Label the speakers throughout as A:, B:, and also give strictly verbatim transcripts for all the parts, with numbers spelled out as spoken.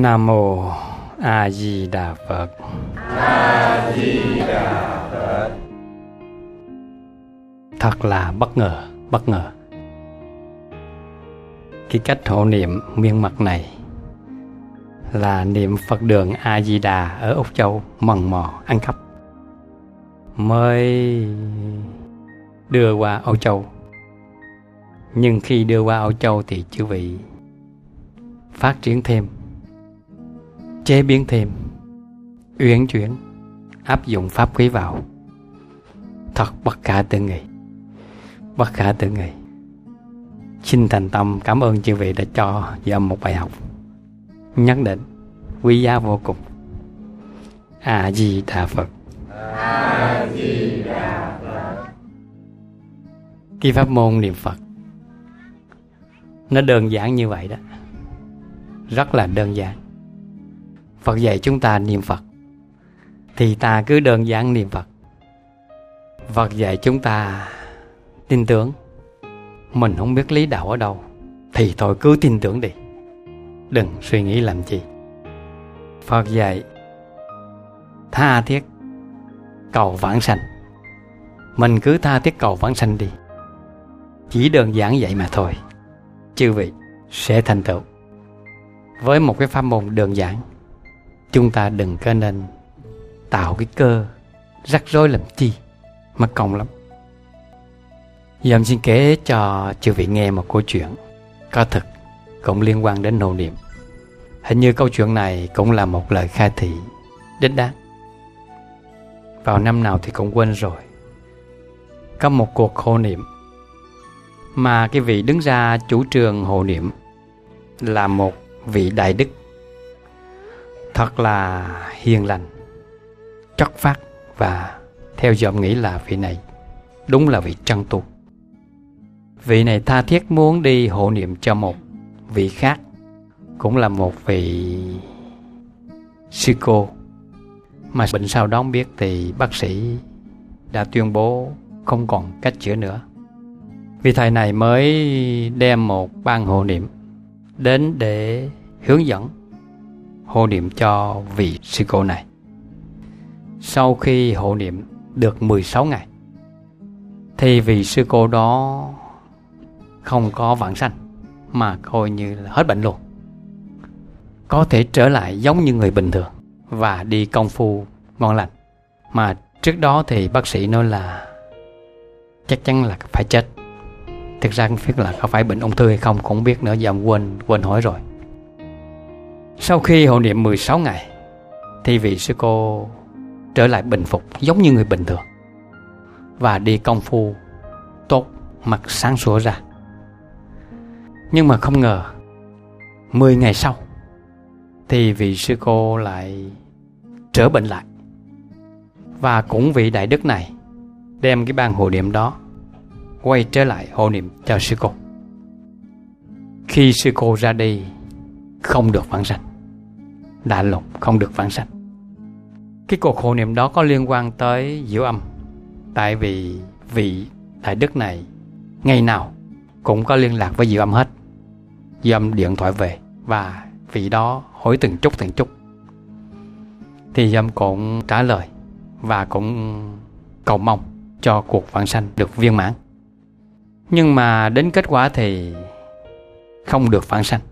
A: Nam Mô A Di Đà Phật.
B: A Di Đà Phật.
A: Thật là bất ngờ, bất ngờ. Cái cách hộ niệm miên mật này là niệm Phật đường A Di Đà ở Úc Châu mần mò ăn cắp, mới đưa qua Âu Châu. Nhưng khi đưa qua Âu Châu thì chư vị phát triển thêm, chế biến thêm, uyển chuyển, áp dụng pháp quý vào. Thật bất khả tư nghị, bất khả tư nghị. Xin thành tâm cảm ơn chư vị đã cho dâm một bài học nhất định quý giá vô cùng. A Di Đà Phật.
B: A Di Đà Phật.
A: Cái pháp môn niệm Phật nó đơn giản như vậy đó, rất là đơn giản. Phật dạy chúng ta niệm Phật thì ta cứ đơn giản niệm Phật. Phật dạy chúng ta tin tưởng, mình không biết lý đạo ở đâu thì thôi cứ tin tưởng đi, đừng suy nghĩ làm chi. Phật dạy tha thiết cầu vãng sanh, mình cứ tha thiết cầu vãng sanh đi. Chỉ đơn giản vậy mà thôi, chư vị sẽ thành tựu. Với một cái pháp môn đơn giản, chúng ta đừng có nên tạo cái cơ rắc rối làm chi, mất công lắm. Giờ em xin kể cho chư vị nghe một câu chuyện có thực, cũng liên quan đến hộ niệm. Hình như câu chuyện này cũng là một lời khai thị đích đáng. Vào năm nào thì cũng quên rồi. Có một cuộc hộ niệm mà cái vị đứng ra chủ trương hộ niệm là một vị đại đức thật là hiền lành, chất phác, và theo dõm nghĩ là vị này đúng là vị chân tu. Vị này tha thiết muốn đi hộ niệm cho một vị khác, cũng là một vị sư cô, mà bệnh sau đó biết thì bác sĩ đã tuyên bố không còn cách chữa nữa. Vị thầy này mới đem một ban hộ niệm đến để hướng dẫn hộ niệm cho vị sư cô này. Sau khi hộ niệm được mười sáu ngày thì vị sư cô đó không có vãng sanh, mà coi như là hết bệnh luôn, có thể trở lại giống như người bình thường và đi công phu ngon lành. Mà trước đó thì bác sĩ nói là chắc chắn là phải chết. Thực ra không biết là có phải bệnh ung thư hay không cũng không biết nữa, giờ ông quên quên hỏi rồi. Sau khi hộ niệm mười sáu ngày thì vị sư cô trở lại bình phục giống như người bình thường và đi công phu tốt, mặt sáng sủa ra. Nhưng mà không ngờ mười ngày sau thì vị sư cô lại trở bệnh lại. Và cũng vị đại đức này đem cái ban hộ niệm đó quay trở lại hộ niệm cho sư cô. Khi sư cô ra đi không được vãng sanh, đã lục không được vãng sanh. Cái cuộc hộ niệm đó có liên quan tới Diệu Âm, tại vì vị đại đức này ngày nào cũng có liên lạc với Diệu Âm hết. Diệu Âm điện thoại về và vị đó hỏi từng chút từng chút, thì Diệu Âm cũng trả lời và cũng cầu mong cho cuộc vãng sanh được viên mãn. Nhưng mà đến kết quả thì không được vãng sanh.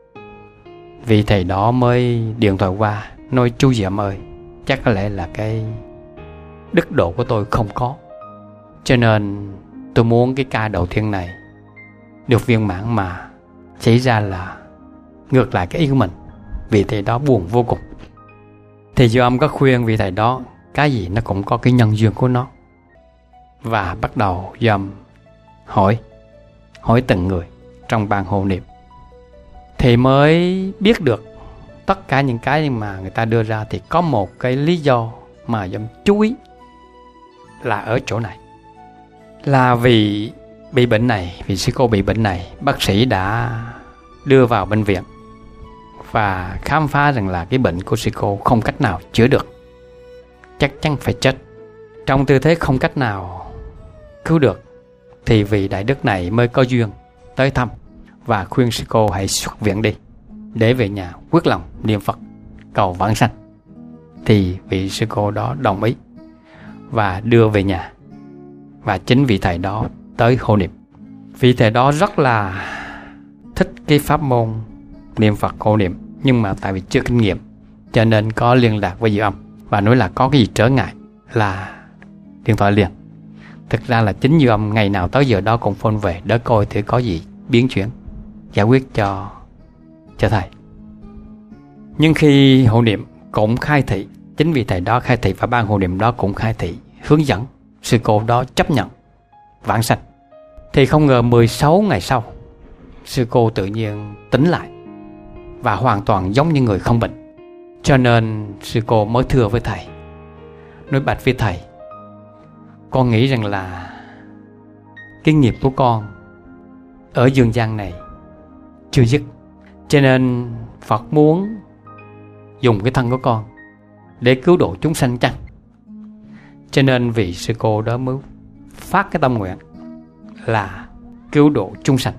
A: Vị thầy đó mới điện thoại qua nói: chú Diệm ơi, chắc có lẽ là cái đức độ của tôi không có, cho nên tôi muốn cái ca đầu tiên này được viên mãn, mà xảy ra là ngược lại cái ý của mình. Vị thầy đó buồn vô cùng. Thì Diệu Âm có khuyên vị thầy đó cái gì nó cũng có cái nhân duyên của nó, và bắt đầu Diệu Âm hỏi hỏi từng người trong ban hộ niệm, thì mới biết được tất cả những cái mà người ta đưa ra thì có một cái lý do mà Diệu Âm chú ý là ở chỗ này. Là vì bị bệnh này, vì sư cô bị bệnh này, bác sĩ đã đưa vào bệnh viện và khám phá rằng là cái bệnh của sư cô không cách nào chữa được, chắc chắn phải chết. Trong tư thế không cách nào cứu được thì vị đại đức này mới có duyên tới thăm và khuyên sư cô hãy xuất viện đi. để về nhà quyết lòng niệm Phật cầu vãng sanh. Thì vị sư cô đó đồng ý và đưa về nhà. Và chính vị thầy đó tới hộ niệm. Vị thầy đó rất là thích cái pháp môn niệm Phật hộ niệm, nhưng mà tại vì chưa kinh nghiệm cho nên có liên lạc với Diệu Âm và nói là có cái gì trở ngại là điện thoại liền. Thực ra là chính Diệu Âm ngày nào tới giờ đó cũng phone về để coi thử có gì biến chuyển giải quyết cho cho thầy. Nhưng khi hộ niệm cũng khai thị, chính vì thầy đó khai thị và ban hộ niệm đó cũng khai thị hướng dẫn sư cô đó chấp nhận vãng sanh. Thì không ngờ mười sáu ngày sau, sư cô tự nhiên tỉnh lại và hoàn toàn giống như người không bệnh. Cho nên sư cô mới thưa với thầy, nói bạch với thầy, con nghĩ rằng là cái nghiệp của con ở dương gian này chưa dứt, cho nên Phật muốn dùng cái thân của con để cứu độ chúng sanh chăng? Cho nên vị sư cô đó mới phát cái tâm nguyện là cứu độ chúng sanh.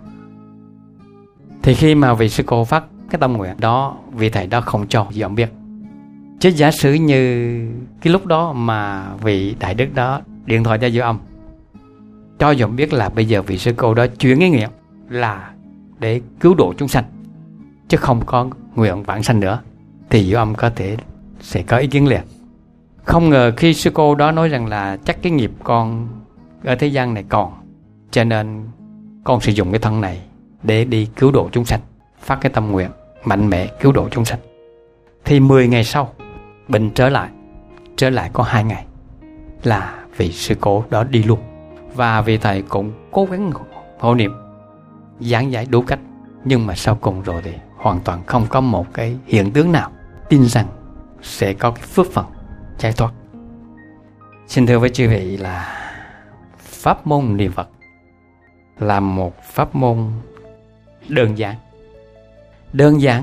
A: Thì khi mà vị sư cô phát cái tâm nguyện đó, vị thầy đó không cho Diệu Âm biết. Chứ giả sử như cái lúc đó mà vị đại đức đó điện thoại cho Diệu Âm, cho Diệu Âm biết là bây giờ vị sư cô đó chuyển cái nguyện là để cứu độ chúng sanh, chứ không có nguyện vãng sanh nữa, thì Diệu Âm có thể sẽ có ý kiến liền. Không ngờ khi sư cô đó nói rằng là chắc cái nghiệp con ở thế gian này còn, cho nên con sử dụng cái thân này để đi cứu độ chúng sanh, phát cái tâm nguyện mạnh mẽ cứu độ chúng sanh. Thì mười ngày sau bệnh trở lại, trở lại có hai ngày là vị sư cô đó đi luôn. Và vị thầy cũng cố gắng hộ niệm, giảng giải đủ cách, nhưng mà sau cùng rồi thì hoàn toàn không có một cái hiện tướng nào tin rằng sẽ có cái phước phần giải thoát. Xin thưa với chư vị là pháp môn niệm Phật là một pháp môn đơn giản. Đơn giản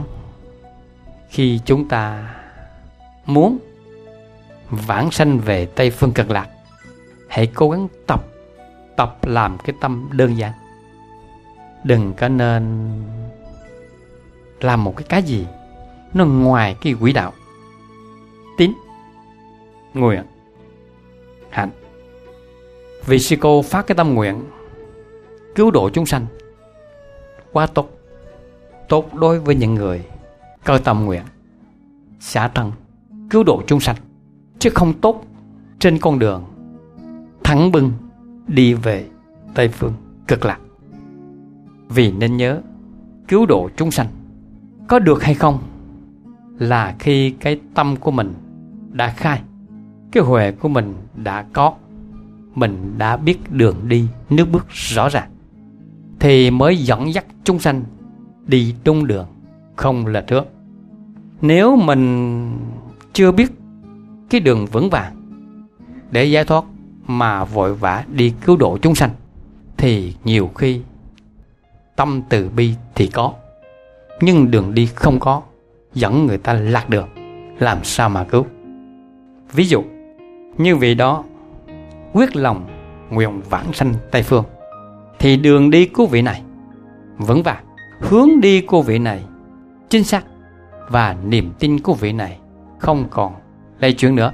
A: khi chúng ta muốn vãng sanh về Tây Phương Cực Lạc, hãy cố gắng tập tập làm cái tâm đơn giản. Đừng có nên làm một cái cái gì nó ngoài cái quỹ đạo tín, nguyện, hạnh. Vì sư cô phát cái tâm nguyện cứu độ chúng sanh quá tốt, tốt đối với những người có tâm nguyện xả thân cứu độ chúng sanh, chứ không tốt trên con đường thẳng bưng đi về Tây Phương Cực Lạc. Vì nên nhớ, cứu độ chúng sanh có được hay không là khi cái tâm của mình đã khai, cái huệ của mình đã có, mình đã biết đường đi nước bước rõ ràng, thì mới dẫn dắt chúng sanh đi đúng đường, không lệch hướng. Nếu mình chưa biết cái đường vững vàng để giải thoát mà vội vã đi cứu độ chúng sanh, thì nhiều khi tâm từ bi thì có, nhưng đường đi không có, dẫn người ta lạc đường, làm sao mà cứu. Ví dụ như vị đó quyết lòng nguyện vãng sanh Tây Phương, thì đường đi của vị này vững vàng, hướng đi của vị này chính xác, và niềm tin của vị này không còn lay chuyển nữa.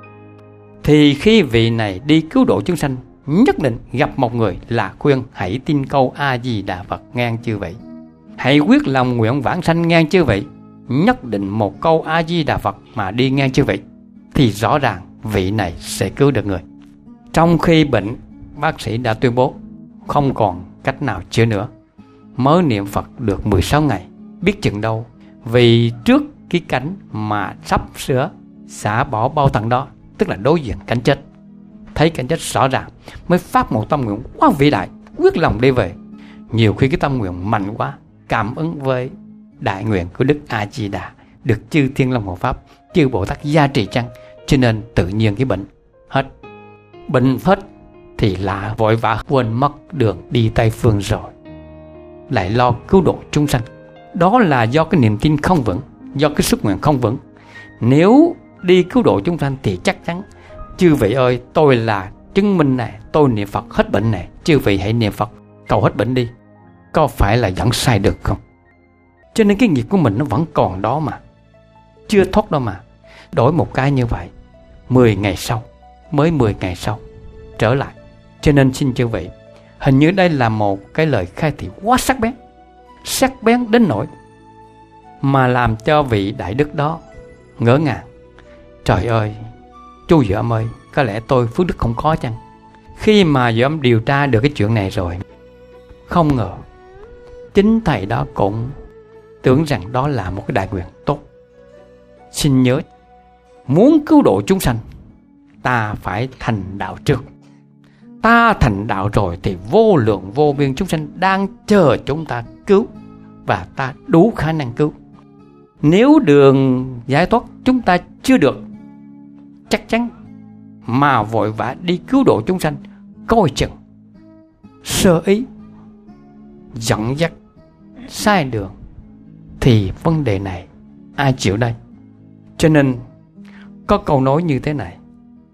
A: Thì khi vị này đi cứu độ chúng sanh, nhất định gặp một người là khuyên hãy tin câu A Di Đà Phật ngang chư vị, hãy quyết lòng nguyện vãng sanh ngang chư vị, nhất định một câu A Di Đà Phật mà đi ngang chư vị, thì rõ ràng vị này sẽ cứu được người. Trong khi bệnh, bác sĩ đã tuyên bố không còn cách nào chữa nữa, mới niệm Phật được mười sáu ngày, biết chừng đâu vì trước cái cảnh mà sắp sửa xả bỏ bao thận đó, tức là đối diện cảnh chết, thấy cảnh chết rõ ràng, mới phát một tâm nguyện quá vĩ đại, quyết lòng đi về. Nhiều khi cái tâm nguyện mạnh quá, cảm ứng với đại nguyện của Đức A Di Đà, được chư Thiên Long Hộ Pháp, chư Bồ Tát gia trì chăng, cho nên tự nhiên cái bệnh hết. Bệnh hết thì là vội vã quên mất đường đi Tây Phương rồi, lại lo cứu độ chúng sanh. Đó là do cái niềm tin không vững, do cái sức nguyện không vững. Nếu đi cứu độ chúng sanh thì chắc chắn, chư vị ơi, tôi là chứng minh này, tôi niệm Phật hết bệnh này, chư vị hãy niệm Phật cầu hết bệnh đi. Có phải là dẫn sai được không? Cho nên cái nghiệp của mình nó vẫn còn đó mà, chưa thoát đâu mà. Đổi một cái như vậy, mười ngày sau, mới mười ngày sau trở lại. Cho nên xin chư vị, hình như đây là một cái lời khai thị quá sắc bén, sắc bén đến nỗi mà làm cho vị đại đức đó ngỡ ngàng. Trời ơi, chú Dởm ơi, có lẽ tôi phước đức không có chăng? Khi mà Dởm điều tra được cái chuyện này rồi, không ngờ chính thầy đó cũng tưởng rằng đó là một cái đại nguyện tốt. Xin nhớ, muốn cứu độ chúng sanh, ta phải thành đạo trước. Ta thành đạo rồi thì vô lượng vô biên chúng sanh đang chờ chúng ta cứu, và ta đủ khả năng cứu. Nếu đường giải thoát chúng ta chưa được, chắc chắn mà vội vã đi cứu độ chúng sanh, coi chừng sơ ý, dẫn dắt sai đường, thì vấn đề này ai chịu đây? Cho nên có câu nói như thế này: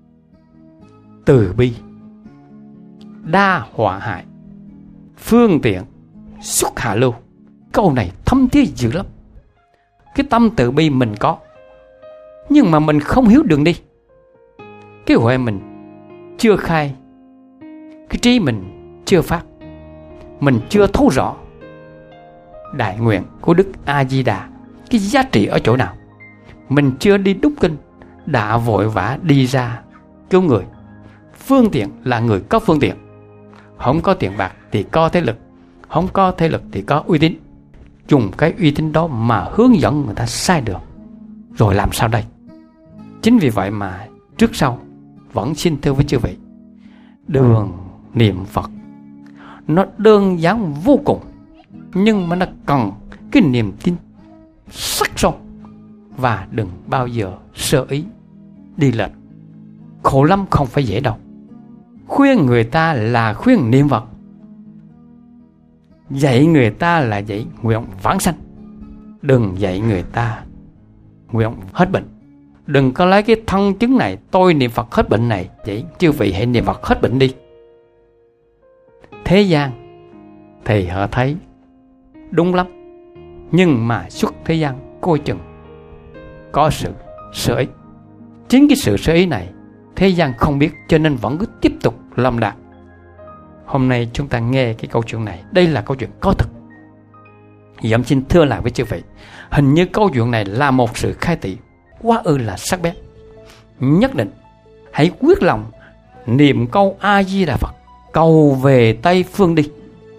A: từ bi đa họa hại, phương tiện xuất hạ lưu. Câu này thâm thía dữ lắm. Cái tâm từ bi mình có, nhưng mà mình không hiểu đường đi. Cái huệ mình chưa khai, cái trí mình chưa phát, mình chưa thấu rõ đại nguyện của Đức A-di-đà cái giá trị ở chỗ nào. Mình chưa đi đúc kinh, đã vội vã đi ra cứu người. Phương tiện là người có phương tiện, không có tiền bạc thì có thế lực, không có thế lực thì có uy tín. Dùng cái uy tín đó mà hướng dẫn người ta sai đường, rồi làm sao đây? Chính vì vậy mà trước sau vẫn xin thưa với chư vị, đường niệm Phật nó đơn giản vô cùng, nhưng mà nó cần cái niềm tin sắc sâu, và đừng bao giờ sơ ý đi lệch. Khổ lắm, không phải dễ đâu. Khuyên người ta là khuyên niệm Phật, dạy người ta là dạy nguyện vãng sanh. Đừng dạy người ta nguyện hết bệnh. Đừng có lấy cái thân chứng này, tôi niệm Phật hết bệnh này, vậy chư vị hãy niệm Phật hết bệnh đi. Thế gian thì họ thấy đúng lắm, nhưng mà xuất thế gian coi chừng có sự sơ ý. Chính cái sự sơ ý này thế gian không biết, cho nên vẫn cứ tiếp tục lầm lạc. Hôm nay chúng ta nghe cái câu chuyện này, đây là câu chuyện có thực. Dẫm xin thưa lại với chư vị, hình như câu chuyện này là một sự khai thị quá ư là sắc bén. Nhất định hãy quyết lòng niệm câu A-di-đà Phật, cầu về Tây Phương đi.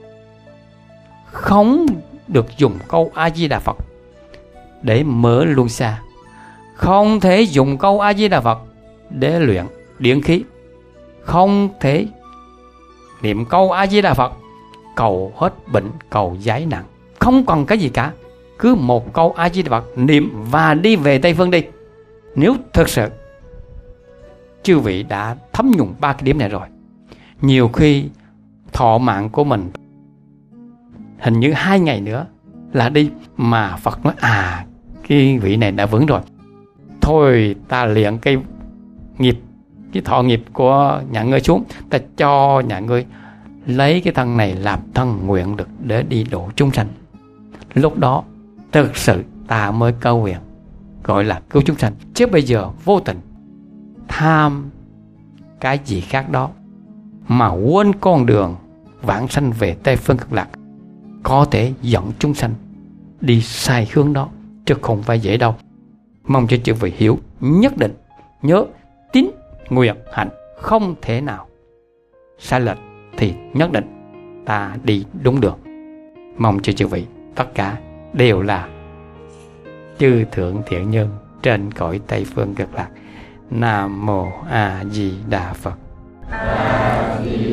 A: Không được dùng câu A-di-đà Phật để mở luân xa, không thể dùng câu A-di-đà Phật để luyện điển khí, không thể niệm câu A-di-đà Phật cầu hết bệnh, cầu giải nạn. Không còn cái gì cả, cứ một câu A-di-đà Phật niệm và đi về Tây Phương đi. Nếu thật sự chư vị đã thấm nhuần ba cái điểm này rồi, nhiều khi thọ mạng của mình hình như hai ngày nữa là đi, mà Phật nói à, cái vị này đã vững rồi, thôi ta luyện cái nghiệp, cái thọ nghiệp của nhà ngươi xuống, ta cho nhà ngươi lấy cái thân này làm thân nguyện lực để đi độ chúng sanh. Lúc đó thực sự ta mới cầu nguyện, gọi là cứu chúng sanh. Chứ bây giờ vô tình tham cái gì khác đó mà quên con đường vãng sanh về Tây Phương Cực Lạc, có thể dẫn chúng sanh đi sai hướng đó, chứ không phải dễ đâu. Mong cho chư vị hiểu, nhất định nhớ tín nguyện hạnh không thể nào sai lệch, thì nhất định ta đi đúng đường. Mong cho chư vị tất cả đều là chư thượng thiện nhân trên cõi Tây Phương Cực Lạc. Nam mô A Di Đà Phật.
B: A Di